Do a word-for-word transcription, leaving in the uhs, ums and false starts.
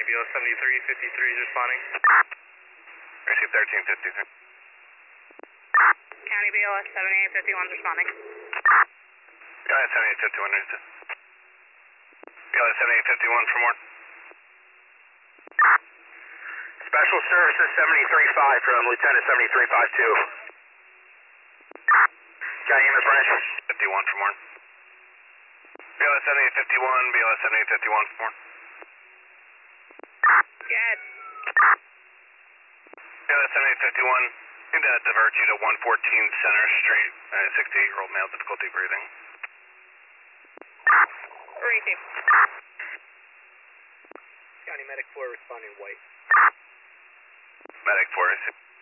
B O seventy-three fifty-three is responding. Receive thirteen fifty-three. County B O S seventy-eight fifty-one is responding. B O S seventy-eight fifty-one, receive. B O S seventy-eight fifty-one for more. Special Services seventy-three five from Lieutenant seventy-three fifty-two. County E M S branch. fifty-one for more. B O S seventy-eight fifty-one, B O S seventy-eight fifty-one for more. Good. B O S seventy-eight fifty-one, need to divert you to one fourteen Center Street, uh, sixty-eight-year-old male, difficulty breathing. Receive. County Medic four responding white. Medic four, receive.